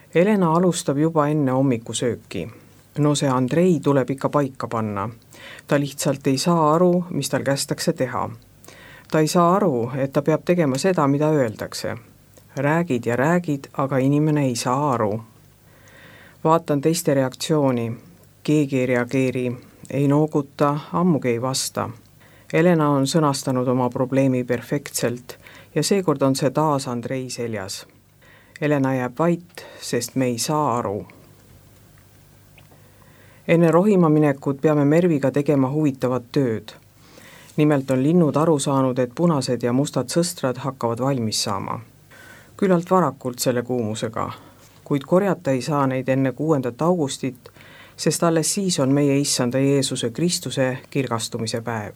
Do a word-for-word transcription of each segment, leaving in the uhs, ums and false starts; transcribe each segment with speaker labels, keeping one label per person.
Speaker 1: Helena alustab juba enne hommikusööki. No see Andrei tuleb ikka paika panna. Ta lihtsalt ei saa aru, mis tal kästakse teha. Ta ei saa aru, et ta peab tegema seda, mida öeldakse. Räägid ja räägid, aga inimene ei saa aru. Vaatan teiste reaktsiooni. Keegi ei reageeri, ei nooguta, ammugi ei vasta. Helena on sõnastanud oma probleemi perfektselt ja seekord on see taas Andrei seljas. Helena jääb vait, sest me ei saa aru. Enne rohima minekut peame Merviga tegema huvitavat tööd. Nimelt on linnud aru saanud, et punased ja mustad sõstrad hakkavad valmis saama. Küllalt varakult selle kuumusega, kuid korjata ei saa neid enne kuuendat augustit, sest alles siis on meie issanda Jeesuse Kristuse kirgastumise päev.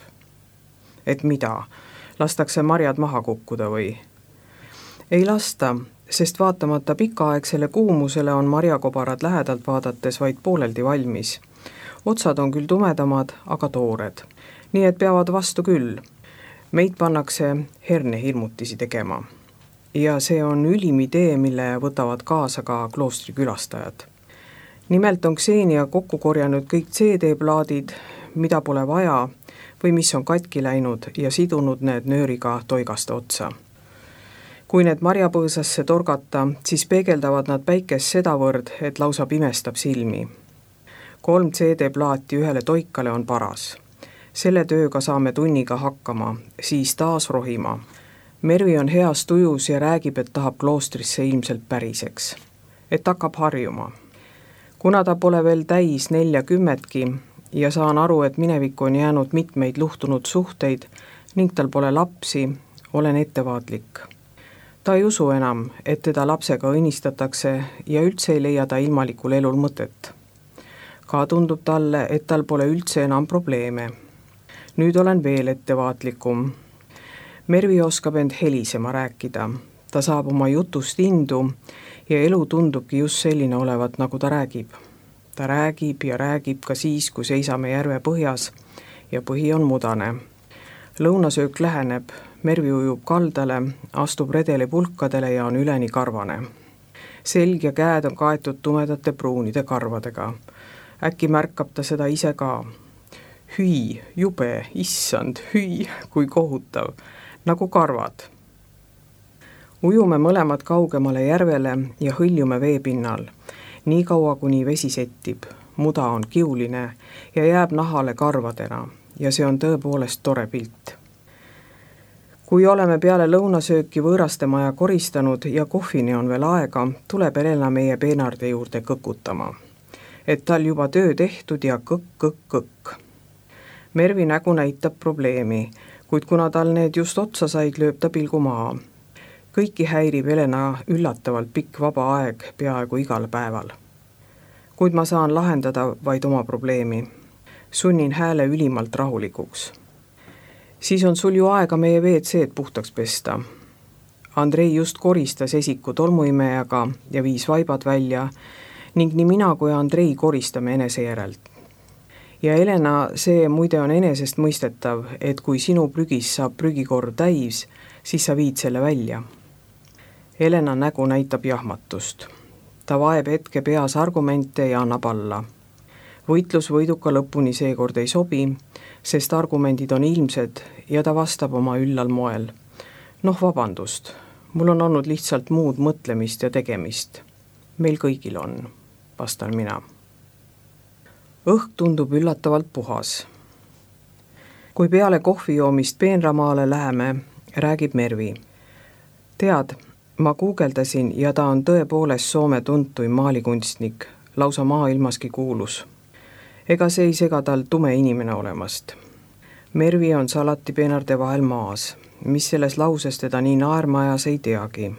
Speaker 1: Et mida? Lastakse marjad maha kukkuda või? Ei lasta, sest vaatamata pikaaegsele kuumusele on marjakobarad lähedalt vaadates vaid pooleldi valmis. Otsad on küll tumedamad, aga toored. Nii et peavad vastu küll. Meid pannakse hernehirmutisi tegema. Ja see on ülim idee, mille võtavad kaasa ka kloostri külastajad. Nimelt on Ksenia kokku korjanud kõik C D-plaadid, mida pole vaja või mis on katki läinud ja sidunud need nööriga toigaste otsa. Kui need marjapõõsasse torgata, siis peegeldavad nad päikest sedavõrd, et lausa pimestab silmi. Kolm C D-plaati ühele toikale on paras. Selle tööga saame tunniga hakkama, siis taas rohima. Mervi on heas tujus ja räägib, et tahab kloostrisse ilmselt päriseks. Et hakkab harjuma. Kuna ta pole veel täis neljakümmetki ja saan aru, et minevikku on jäänud mitmeid luhtunud suhteid ning tal pole lapsi, olen ettevaatlik. Ta ei usu enam, et teda lapsega õnnistatakse ja üldse ei leia ta ilmalikul elul mõtet. Ka tundub talle, et tal pole üldse enam probleeme. Nüüd olen veel ettevaatlikum. Mervi oskab end helisema rääkida. Ta saab oma jutust indu ja elu tundubki just selline olevat, nagu ta räägib. Ta räägib ja räägib ka siis, kui seisame järve põhjas ja põhi on mudane. Lõunasöök läheneb, Mervi ujub kaldale, astub redeli pulkadele ja on üleni karvane. Selg ja käed on kaetud tumedate pruunide karvadega. Äkki märkab ta seda ise ka. Hüi, jube, issand, hüi, kui kohutav, nagu karvad. Ujume mõlemad kaugemale järvele ja hõljume veepinnal, nii kaua kuni vesi settib. Muda on kiuline ja jääb nahale karvadena ja see on tõepoolest tore pilt. Kui oleme peale lõunasööki võõraste maja koristanud ja kohvini on veel aega, tuleb Helena meie peenarde juurde kõkutama. Et tal juba töö tehtud ja kõkk, kõkk, kõkk. Mervi nägu näitab probleemi, kuid kuna tal need just otsa said, lööb ta pilgu maha. Kõiki häirib Helena üllatavalt pikk vaba aeg peaaegu igal päeval. Kuid ma saan lahendada vaid oma probleemi. Sunnin hääle ülimalt rahulikuks. Siis on sul ju aega meie W C-d puhtaks pesta. Andrei just koristas esiku tolmuimejaga ja viis vaibad välja ning nii mina kui Andrei koristame enese järelt. Ja Helena, see muide on enesest mõistetav, et kui sinu prügis saab prügikorv täis, siis sa viid selle välja. Helena nägu näitab jahmatust. Ta vaeb hetke peas argumente ja annab alla. Võitlus võiduka lõpuni seekord ei sobi, sest argumendid on ilmsed ja ta vastab oma üllal moel. Noh, vabandust, mul on olnud lihtsalt muud mõtlemist ja tegemist. Meil kõigil on, vastan mina. Õhk tundub üllatavalt puhas. Kui peale kohvijoomist peenramaale läheme, räägib Mervi. Tead, ma guugeldasin ja ta on tõepoolest Soome tuntuim maalikunstnik, lausa maailmaski kuulus. Ega see ei sega tal tume inimene olemast. Mervi on salati peenarde vahel maas, mis selles lauses teda nii naerma ajas ei teagi.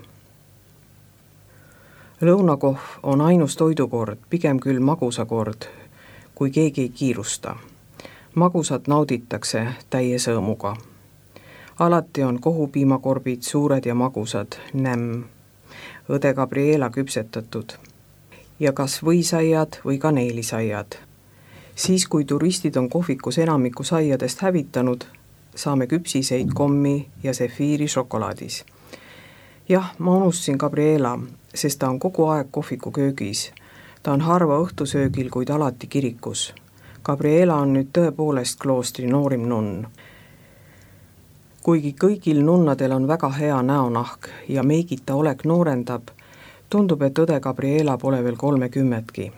Speaker 1: Lõunakohv on ainus toidukord, pigem küll magusakord, kui keegi ei kiirusta. Magusat nauditakse täie sõõmuga. Alati on kohupiimakorbid suured ja magusad, nämm, õde Gabriela küpsetatud ja kas võisaiad või kaneelisaiad. Siis, kui turistid on kohvikus enamiku saiadest hävitanud, saame küpsiseid kommi ja sefiiri šokolaadis. Jah, ma unustasin Gabriela, sest ta on kogu aeg kohviku köögis. Ta on harva õhtusöögil, kuid alati kirikus. Gabriela on nüüd tõepoolest kloostri noorim nunn. Kuigi kõigil nunnadel on väga hea näonahk ja meigita olek noorendab, tundub, et õde Gabriela pole veel kolmekümmetki.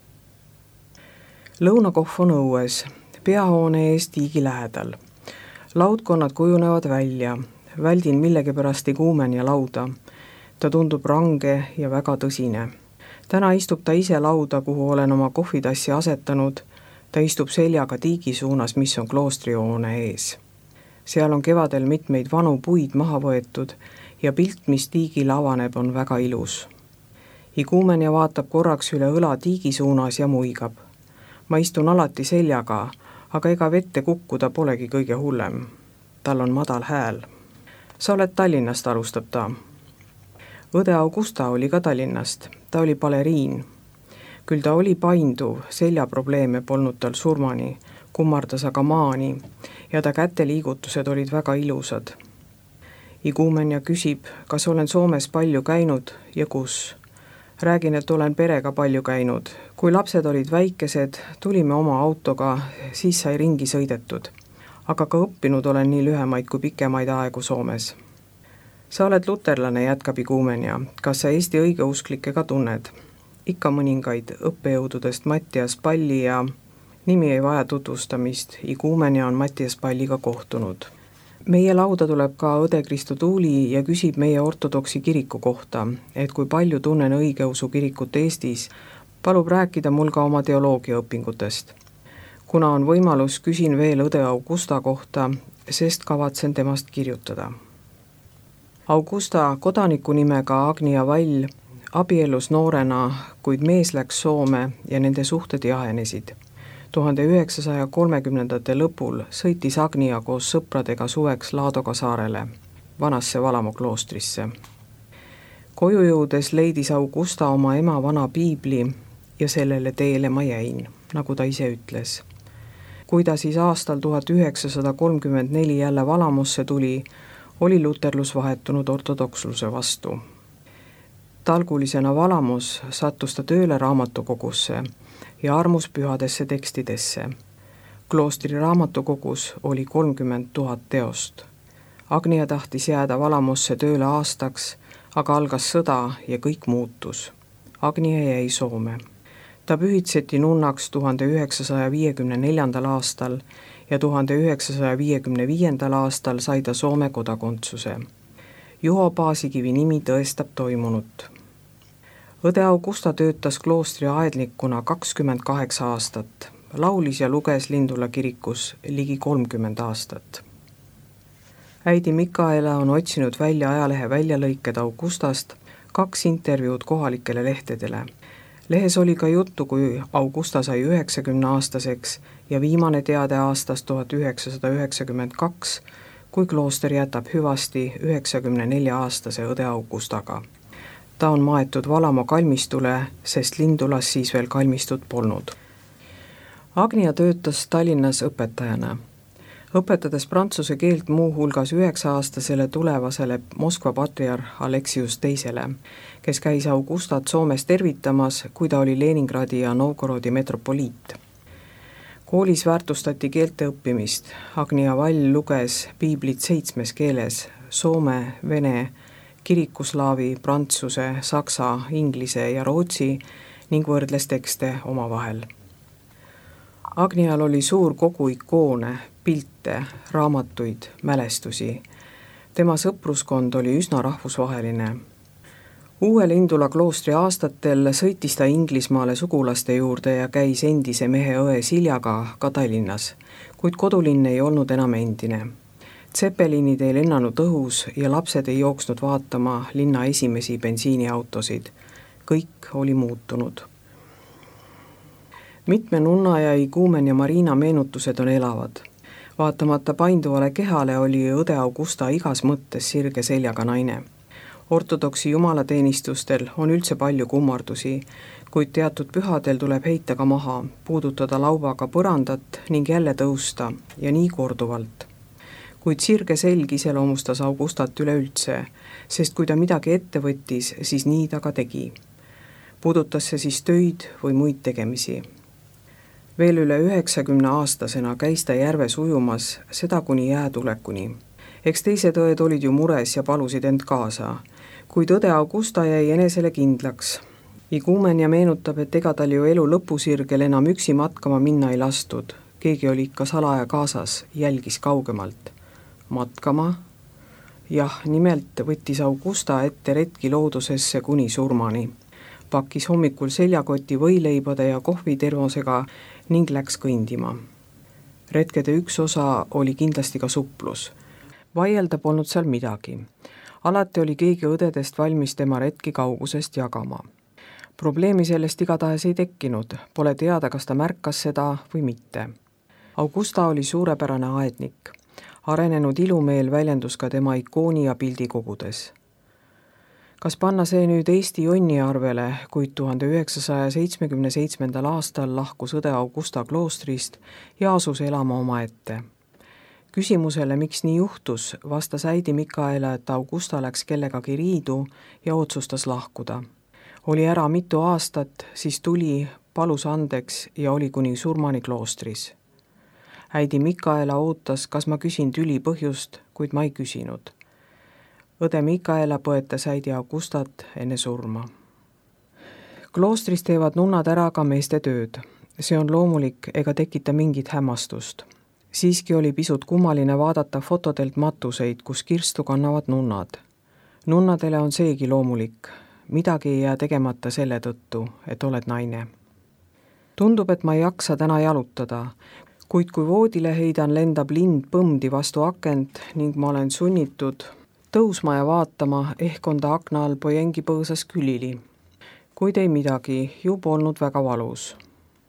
Speaker 1: Lõunakohv on õues, peahoone ees tiigi lähedal. Laudkonnad kujunevad välja, väldin millegipärast ei kuumenia lauda. Ta tundub range ja väga tõsine. Täna istub ta ise lauda, kuhu olen oma kohvitassi asetanud. Ta istub seljaga tiigi suunas, mis on kloostrihoone ees. Seal on kevadel mitmeid vanu puid maha võetud ja pilt, mis tiigil avaneb, on väga ilus. Iguumenia vaatab korraks üle õla tiigi suunas ja muigab. Ma istun alati seljaga, aga ega vette kukkuda polegi kõige hullem. Tal on madal hääl. Sa oled Tallinnast, alustab ta. Õde Augusta oli ka Tallinnast. Ta oli baleriin. Küll ta oli painduv, seljaprobleeme polnud tal surmani, kummardas aga maani ja ta käteliigutused olid väga ilusad. Iguumenia küsib, kas olen Soomes palju käinud ja kus. Räägin, et olen perega palju käinud. Kui lapsed olid väikesed, tulime oma autoga, siis sai ringi sõidetud. Aga ka õppinud olen nii lühemaid kui pikemaid aegu Soomes. Sa oled luterlane, jätkab Iguumenia. Kas sa Eesti õigeusklikke ka tunned? Ikka mõningaid õppejõududest Mattias Palli ja nimi ei vaja tutvustamist. Iguumenia on Mattias Palliga kohtunud. Meie lauda tuleb ka õde Kristo Tuuli ja küsib meie ortodoksi kiriku kohta, et kui palju tunnen õigeusu kirikut Eestis, palub rääkida mul ka oma teoloogiaõpingutest. Kuna on võimalus, küsin veel õde Augusta kohta, sest kavatsen temast kirjutada. Augusta kodaniku nimega Agnia Vall abielus noorena, kuid mees läks Soome ja nende suhted jahenesid. tuhande üheksasaja kolmekümnendate lõpul sõitis Agnia koos sõpradega suveks Laadoga saarele, vanasse Valamo kloostrisse. Koju jõudes leidis Augusta oma ema vana piibli ja sellele teele ma jäin, nagu ta ise ütles. Kui ta siis aastal tuhat üheksasada kolmkümmend neli jälle Valamosse tuli, oli luterlus vahetunud ortodoksluse vastu. Talgulisena Valamos sattus ta tööle raamatukogusse ja armus pühadesse tekstidesse. Kloostri raamatukogus oli kolmkümmend tuhat teost. Agnia tahtis jääda Valamosse tööle aastaks, aga algas sõda ja kõik muutus. Agnia jäi Soome. Ta pühitseti nunnaks tuhande üheksasaja viiekümne neljandal aastal ja tuhande üheksasaja viiekümne viiendal aastal sai ta Soome kodakondsuse. Juho Paasikivi nimi tõestab toimunut. Õde Augusta töötas kloostri aednikuna kakskümmend kaheksa aastat, laulis ja luges Lindula kirikus ligi kolmkümmend aastat. Äidi Mikaela on otsinud välja ajalehe väljalõiked Augustast, kaks intervjuud kohalikele lehtedele. Lehes oli ka juttu, kui Augusta sai üheksakümne aastaseks ja viimane teade aastast tuhat üheksasada üheksakümmend kaks, kui klooster jätab hüvasti üheksakümne nelja aastase õde Augustaga. Ta on maetud Valamo kalmistule, sest Lindulas siis veel kalmistut polnud. Agnia töötas Tallinnas õpetajana. Õpetades prantsuse keelt muu hulgas üheksa-aastasele tulevasele Moskva patriarh Aleksius teisele, kes käis Augustat Soomes tervitamas, kui ta oli Leningradi ja Novgorodi metropoliit. Koolis väärtustati keelte õppimist. Agnia Vall luges piiblit seitsmes keeles, soome, vene, kirikuslaavi, prantsuse, saksa, inglise ja rootsi ning võrdles tekste omavahel. Agnial oli suur kogu ikoone, pilte, raamatuid, mälestusi. Tema sõpruskond oli üsna rahvusvaheline. Uue Lindula kloostri aastatel sõitis ta Inglismaale sugulaste juurde ja käis endise mehe õe Siljaga ka Tallinnas, kuid kodulinn ei olnud enam endine. Zeppelinid ei lennanud õhus ja lapsed ei jooksnud vaatama linna esimesi bensiiniautosid. Kõik oli muutunud. Mitme nunna ja iguumen ja Marina meenutused on elavad. Vaatamata painduvale kehale oli õde Augusta igas mõttes sirge seljaga naine. Ortodoksi jumalateenistustel on üldse palju kummardusi, kuid teatud pühadel tuleb heita ka maha, puudutada laubaga põrandat ning jälle tõusta ja nii korduvalt. kuid sirge selg iseloomustas Augustat üleüldse, sest kui ta midagi ette võttis, siis nii ta ka tegi. Puudutas see siis töid või muid tegemisi. Veel üle üheksakümne aastasena käis ta järves ujumas, seda kuni jäätulekuni. Eks teised õed olid ju mures ja palusid end kaasa, kuid õde Augusta jäi enesele kindlaks. Iguumenja meenutab, et ega tal ju elu lõpusirgel enam üksi matkama minna ei lastud. Keegi oli ikka salaja kaasas, jälgis kaugemalt. Matkama? Jah, nimelt võttis Augusta ette retki loodusesse kuni surmani. Pakkis hommikul seljakoti võileibade ja kohvitermosega ning läks kõndima. Retkede üks osa oli kindlasti ka suplus. Vaielda polnud seal midagi. Alati oli keegi õdedest valmis tema retki kaugusest jagama. Probleemi sellest igatahes ei tekkinud, pole teada, kas ta märkas seda või mitte. Augusta oli suurepärane aednik. Arenenud ilumeel väljendus ka tema ikooni ja pildikogudes. Kas panna see nüüd Eesti jonni arvele, kuid tuhande üheksasaja seitsmekümne seitsmendal aastal lahkus õde Augusta kloostrist ja asus elama omaette. Küsimusele, miks nii juhtus, vastas äidi Mikaela, et Augusta läks kellegagi riidu ja otsustas lahkuda. Oli ära mitu aastat, siis tuli, palus andeks ja oli kuni surmani kloostris. Äidi Mikaela ootas, kas ma küsin tüli põhjust, kuid ma ei küsinud. Õde Mikaela põetas äidi Augustat enne surma. Kloostris teevad nunnad ära ka meeste tööd. See on loomulik ega tekita mingit hämmastust. Siiski oli pisut kummaline vaadata fotodelt matuseid, kus kirstu kannavad nunnad. Nunnadele on seegi loomulik. Midagi ei jää tegemata selle tõttu, et oled naine. Tundub, et ma ei jaksa täna jalutada, kuid kui voodile heidan, lendab lind põmdi vastu akent ning ma olen sunnitud tõusma ja vaatama, ehk on ta akna all pojengi põõsas külili. Kuid ei midagi, ju polnud väga valus.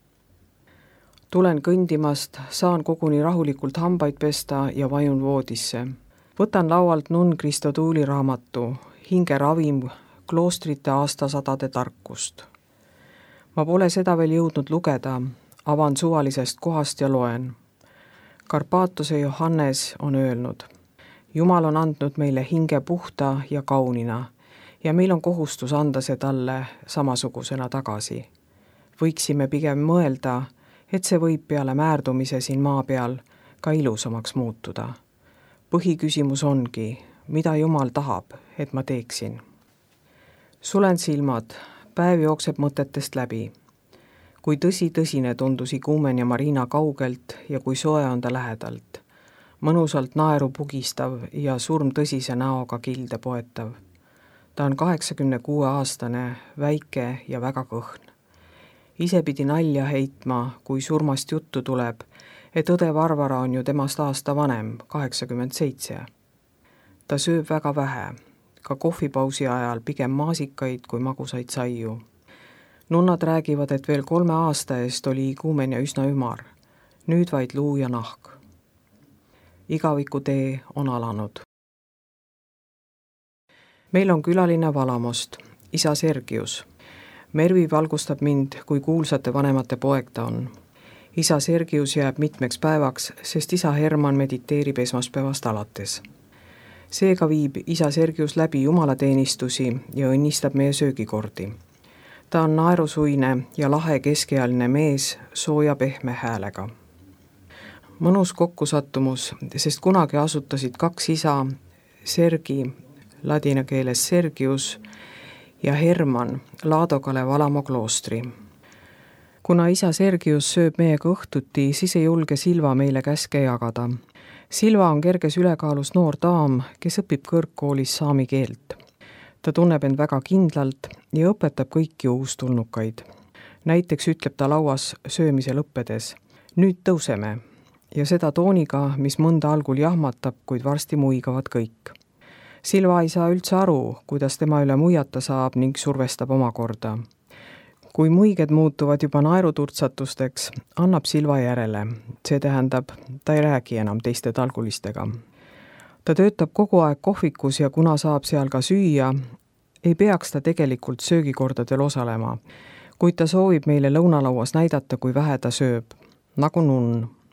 Speaker 1: Tulen kõndimast, saan koguni rahulikult hambaid pesta ja vajun voodisse. Võtan laualt nunn Kristotuuli raamatu, hinge ravim, kloostrite aastasadade tarkust. Ma pole seda veel jõudnud lugeda, avan suvalisest kohast ja loen. Karpaatuse Johannes on öelnud, Jumal on andnud meile hinge puhta ja kaunina ja meil on kohustus anda see talle samasugusena tagasi. Võiksime pigem mõelda, et see võib peale määrdumise siin maa peal ka ilusamaks muutuda. Põhiküsimus ongi, mida Jumal tahab, et ma teeksin. Sulen silmad, päev jookseb mõtetest läbi. Kui tõsi tõsine tundus Iguumen ja Marina kaugelt ja kui soe on ta lähedalt. Mõnusalt naeru pugistav ja surm tõsise näoga kilde poetav. Ta on kaheksakümne kuue aastane, väike ja väga kõhn. Ise pidi nalja heitma, kui surmast juttu tuleb, et õde Varvara on ju temast aasta vanem, kaheksakümmend seitse. Ta sööb väga vähe. Ka kohvipausi ajal pigem maasikaid kui magusaid saiu. Nunnad räägivad, et veel kolme aasta eest oli Iguumenja üsna ümar. Nüüd vaid luu ja nahk. Igaviku tee on alanud. Meil on külaline Valamost, isa Sergius. Mervi valgustab mind, kui kuulsate vanemate poeg ta on. Isa Sergius jääb mitmeks päevaks, sest isa Herman mediteerib esmaspäevast alates. Seega viib isa Sergius läbi jumalateenistusi ja õnnistab meie söögikordi. Ta on naerusuine ja lahe keskealine mees sooja pehme häälega. Mõnus kokkusattumus, sest kunagi asutasid kaks isa, Sergi, ladina keeles Sergius, ja Herman Laadokale Valamo kloostri. Kuna isa Sergius sööb meiega õhtuti, siis ei julge Silva meile käske jagada. Silva on kerges ülekaalus noor daam, kes õpib kõrgkoolis saami keelt. Ta tunneb end väga kindlalt ja õpetab kõiki uustulnukaid. Näiteks ütleb ta lauas söömise lõppedes, nüüd tõuseme, ja seda tooniga, mis mõnda algul jahmatab, kuid varsti muigavad kõik. Silva ei saa üldse aru, kuidas tema üle muiata saab ning survestab omakorda. Kui muiged muutuvad juba naeruturtsatusteks, annab Silva järele. See tähendab, ta ei räägi enam teiste talgulistega. Ta töötab kogu aeg kohvikus ja kuna saab seal ka süüa, ei peaks ta tegelikult söögikordadel osalema, kuid ta soovib meile lõunalauas näidata, kui vähe ta sööb, nagu nunn.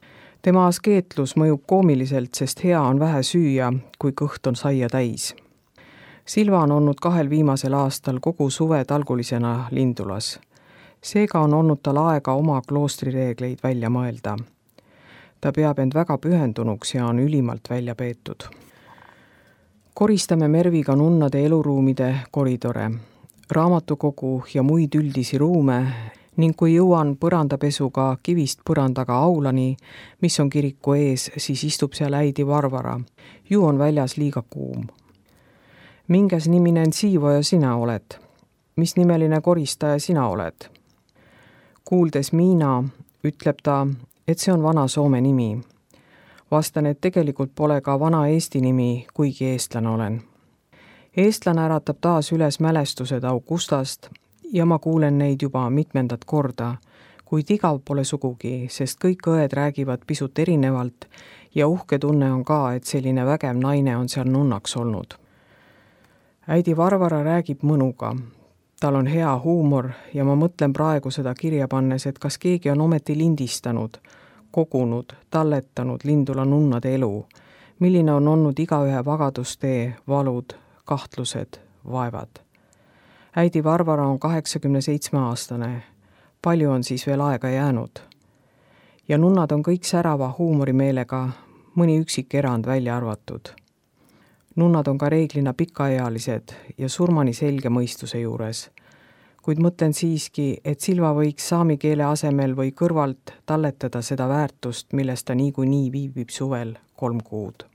Speaker 1: tema askeetlus mõjub koomiliselt, sest hea on vähe süüa, kui kõht on saia täis. Silva on olnud kahel viimasel aastal kogu suve talgulisena Lindulas. Seega on olnud tal aega oma kloostrireegleid välja mõelda. Ta peab end väga pühendunuks ja on ülimalt välja peetud. Koristame Merviga nunnade eluruumide koridore, raamatukogu ja muid üldisi ruume ning kui jõuan põrandapesuga kivist põrandaga aulani, mis on kiriku ees, siis istub seal äidi Varvara. Ju on väljas liiga kuum. Minges niminen siivoja sina oled? Mis nimeline koristaja sina oled? Kuuldes Miina, ütleb ta, et see on vana Soome nimi. Vastan, et tegelikult pole ka vana Eesti nimi, kuigi eestlane olen. Eestlane äratab taas üles mälestused Augustast ja ma kuulen neid juba mitmendat korda, kuid igav pole sugugi, sest kõik õed räägivad pisut erinevalt ja uhke tunne on ka, et selline vägev naine on seal nunnaks olnud. Äidi Varvara räägib mõnuga. Tal on hea huumor ja ma mõtlen praegu seda kirja pannes, et kas keegi on ometi lindistanud, kogunud, talletanud Lindula nunnade elu, milline on olnud igaühe vagadustee, valud, kahtlused, vaevad. Äidi Varvara on kaheksakümne seitsme aastane, palju on siis veel aega jäänud. Ja nunnad on kõik särava huumorimeelega, mõni üksik erand välja arvatud. Nunnad on ka reeglina pikaealised ja surmani selge mõistuse juures, kuid mõtlen siiski, et Silva võiks saami keele asemel või kõrvalt talletada seda väärtust, millest ta niikuinii viibib suvel kolm kuud.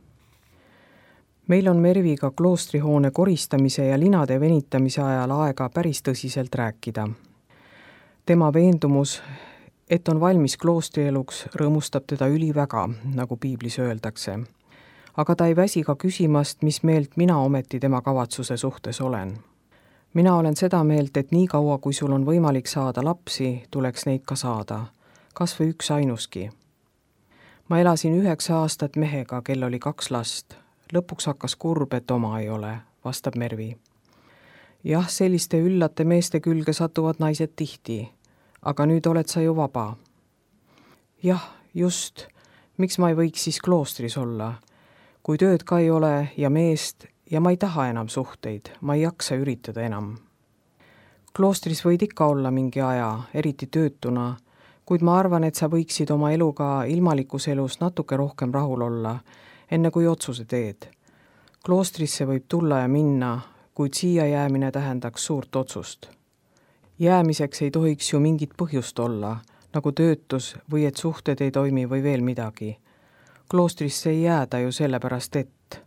Speaker 1: Meil on Merviga kloostrihoone koristamise ja linade venitamise ajal aega päris tõsiselt rääkida. Tema veendumus, et on valmis kloostrieluks, rõõmustab teda üliväga, nagu piiblis öeldakse. Aga ta ei väsi ka küsimast, mis meelt mina ometi tema kavatsuse suhtes olen. Mina olen seda meelt, et nii kaua, kui sul on võimalik saada lapsi, tuleks neid ka saada, kas või üks ainuski. Ma elasin üheksa aastat mehega, kel oli kaks last. Lõpuks hakkas kurb, et oma ei ole, vastab Mervi. Jah, selliste üllate meeste külge satuvad naised tihti, aga nüüd oled sa ju vaba. Jah, just, miks ma ei võiks siis kloostris olla? Kui tööd ka ei ole ja meest ja ma ei taha enam suhteid, ma ei jaksa üritada enam. Kloostris võid ikka olla mingi aja, eriti töötuna, kuid ma arvan, et sa võiksid oma eluga ilmalikus elus natuke rohkem rahul olla, enne kui otsuse teed. Kloostrisse võib tulla ja minna, kuid siia jäämine tähendaks suurt otsust. Jäämiseks ei tohiks ju mingit põhjust olla, nagu töötus või et suhted ei toimi või veel midagi. Kloostrisse ei jääda ju sellepärast, et.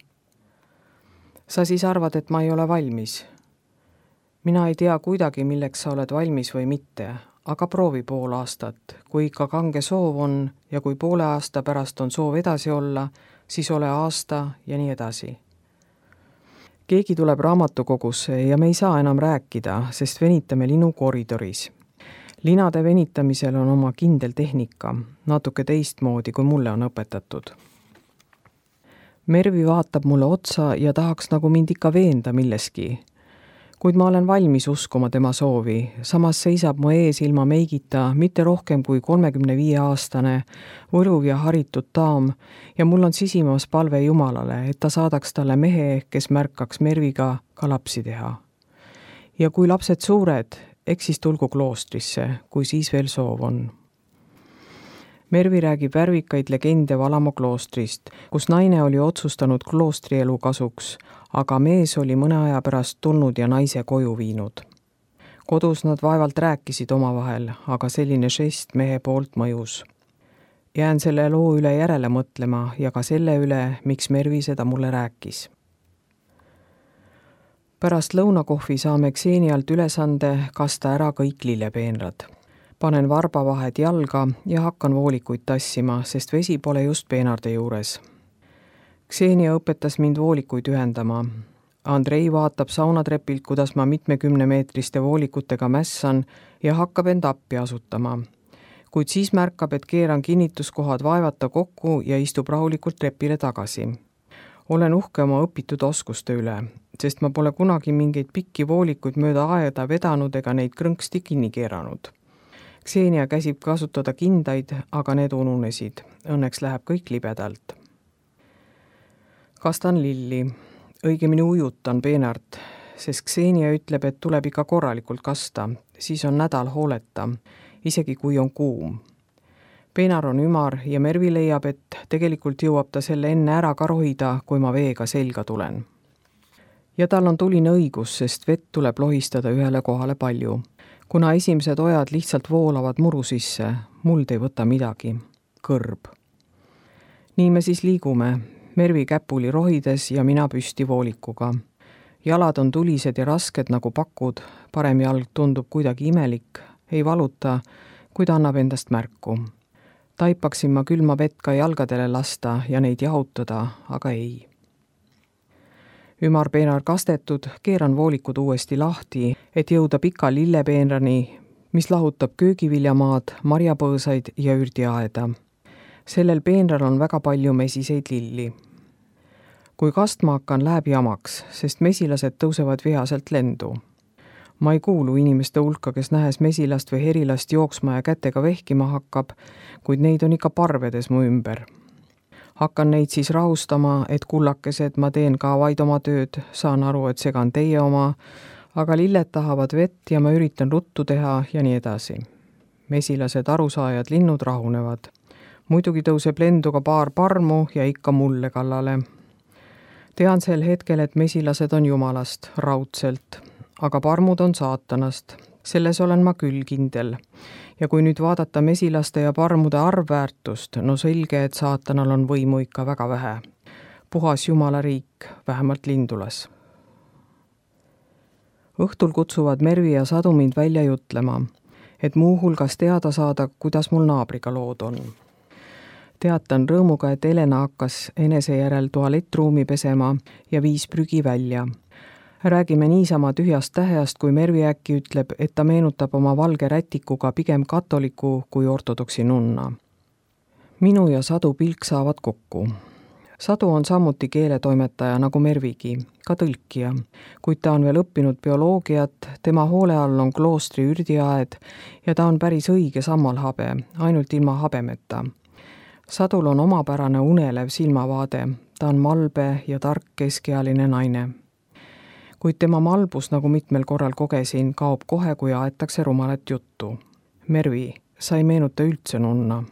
Speaker 1: Sa siis arvad, et ma ei ole valmis. Mina ei tea kuidagi, milleks sa oled valmis või mitte, aga proovi pool aastat. Kui ikka kange soov on ja kui poole aasta pärast on soov edasi olla, siis ole aasta ja nii edasi. Keegi tuleb raamatukogusse ja me ei saa enam rääkida, sest venitame linu koridoris. Linade venitamisel on oma kindel tehnika, natuke teistmoodi, kui mulle on õpetatud. Mervi vaatab mulle otsa ja tahaks nagu mind ikka veenda milleski. Kuid ma olen valmis uskuma tema soovi, samas seisab mu ees ilma meigita mitte rohkem kui kolmekümne viie aastane, võluv ja haritud daam ja mul on sisimas palve Jumalale, et ta saadaks talle mehe, kes märkaks Merviga ka lapsi teha. Ja kui lapsed suured, eks siis tulgu kloostrisse, kui siis veel soov on. Mervi räägib värvikaid legende Valamo kloostrist, kus naine oli otsustanud kloostrielu kasuks, aga mees oli mõne aja pärast tulnud ja naise koju viinud. Kodus nad vaevalt rääkisid omavahel, aga selline žest mehe poolt mõjus. Jään selle loo üle järele mõtlema ja ka selle üle, miks Mervi seda mulle rääkis. Pärast lõunakohvi saame Ksenialt ülesande kasta ära kõik lillepeenrad. Panen varbavahed jalga ja hakkan voolikuid tassima, sest vesi pole just peenarde juures. Ksenia õpetas mind voolikuid ühendama. Andrei vaatab saunatrepilt, kuidas ma mitmekümne meetriste voolikutega mässan ja hakkab end appi asutama. Kuid siis märkab, et keeran kinnituskohad vaevata kokku ja istub rahulikult trepile tagasi. Olen uhke oma õpitud oskuste üle, sest ma pole kunagi mingeid pikki voolikuid mööda aeda vedanud ega neid krõnksti kinni keeranud. Ksenia käsib kasutada kindaid, aga need ununesid. Õnneks läheb kõik libedalt. Kastan lilli, õigemini ujutan peenart, sest Ksenia ütleb, et tuleb ikka korralikult kasta, siis on nädal hooleta, isegi kui on kuum. Peenar on ümar ja Mervi leiab, et tegelikult jõuab ta selle enne ära ka rohida, kui ma veega selga tulen. Ja tal on tuline õigus, sest vett tuleb lohistada ühele kohale palju. Kuna esimesed ojad lihtsalt voolavad muru sisse, muld ei võta midagi. Kõrb. Nii me siis liigume, Mervi käpuli rohides ja mina püsti voolikuga. Jalad on tulised ja rasked nagu pakud, parem jalg tundub kuidagi imelik, ei valuta, kuid annab endast märku. Taipaksin ma külma vett ka jalgadele lasta ja neid jahutada, aga ei. Ümar peenar kastetud, keeran voolikud uuesti lahti, et jõuda pika lillepeenrani, mis lahutab köögiviljamaad, marjapõõsaid ja ürdiaeda. Sellel peenral on väga palju mesiseid lilli. Kui kastma hakkan, läheb jamaks, sest mesilased tõusevad vihaselt lendu. Ma ei kuulu inimeste hulka, kes nähes mesilast või herilast jooksma ja kätega vehkima hakkab, kuid neid on ikka parvedes mu ümber. Hakkan neid siis rahustama, et kullakesed, ma teen ka vaid oma tööd, saan aru, et segan teie oma, aga lilled tahavad vett ja ma üritan ruttu teha ja nii edasi. Mesilased, arusaajad, linnud rahunevad. Muidugi tõuseb lendu ka paar parmu ja ikka mulle kallale. Tean sel hetkel, et mesilased on jumalast, raudselt, aga parmud on saatanast. Selles olen ma küll kindel. Ja kui nüüd vaadata mesilaste ja parmude arvväärtust, no selge, et saatanal on võimu ikka väga vähe. Puhas jumala riik, vähemalt Lindulas. Õhtul kutsuvad Mervi ja Sadu mind välja jutlema, et muu hulgas teada saada, kuidas mul naabriga lood on. Teatan rõõmuga, et Elena hakkas enese järel tualettruumi pesema ja viis prügi välja. Räägime niisama tühjast täheast, kui Mervi äkki ütleb, et ta meenutab oma valge rätikuga pigem katoliku kui ortodoksi nunna. Minu ja Sadu pilk saavad kokku. Sadu on samuti keeletoimetaja nagu Mervigi, ka tõlkija, kuid ta on veel õppinud bioloogiat, tema hoole all on kloostri ürdiaed ja ta on päris õige sammalhabe, ainult ilma habemeta. Sadul on omapärane unelev silmavaade, ta on malbe ja tark keskealine naine. Kuid tema malbus, nagu mitmel korral kogesin, kaob kohe, kui aetakse rumalat juttu. Mervi, sa ei meenuta üldse nunna.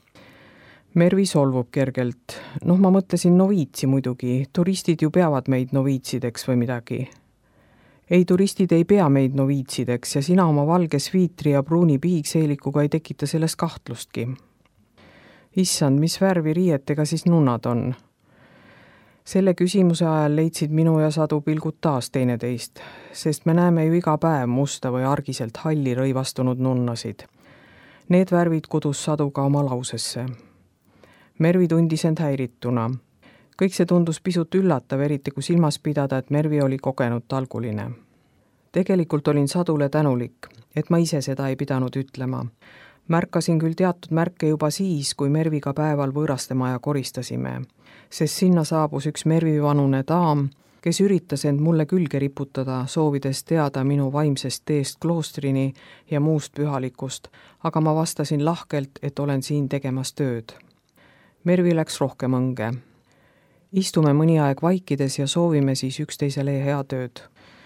Speaker 1: Mervi solvub kergelt. Noh, ma mõtlesin noviitsi muidugi, turistid ju peavad meid noviitsideks või midagi. Ei, turistid ei pea meid noviitsideks ja sina oma valge sviitri ja pruuni piigseelikuga ei tekita sellest kahtlustki. Issand, mis värvi riietega siis nunnad on? Selle küsimuse ajal leidsid minu ja Sadu pilgud taas teineteist, sest me näeme ju iga päev musta või argiselt halli rõivastunud nunnasid. Need värvid kudus Sadu ka oma lausesse. Mervi tundis end häirituna. Kõik see tundus pisut üllatav, eriti kui silmas pidada, et Mervi oli kogenud talguline. Tegelikult olin Sadule tänulik, et ma ise seda ei pidanud ütlema. Märkasin küll teatud märke juba siis, kui Merviga päeval võõrastemaja koristasime, sest sinna saabus üks Mervi-vanune daam, kes üritas end mulle külge riputada, soovides teada minu vaimsest teest kloostrini ja muust pühalikust, aga ma vastasin lahkelt, et olen siin tegemas tööd. Mervi läks rohkem õnge. Istume mõni aeg vaikides ja soovime siis üksteisele hea tööd.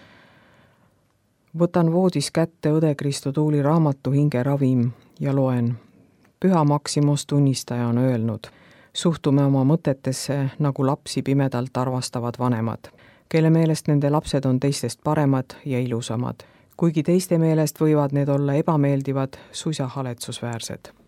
Speaker 1: Võtan voodis kätte õde Kristo Tuuli raamatu Hinge ravim ja loen. Püha Maksimos tunnistaja on öelnud. Suhtume oma mõtetesse nagu lapsi pimedalt arvastavad vanemad, kelle meelest nende lapsed on teistest paremad ja ilusamad, kuigi teiste meelest võivad need olla ebameeldivad, suisa haletsusväärsed.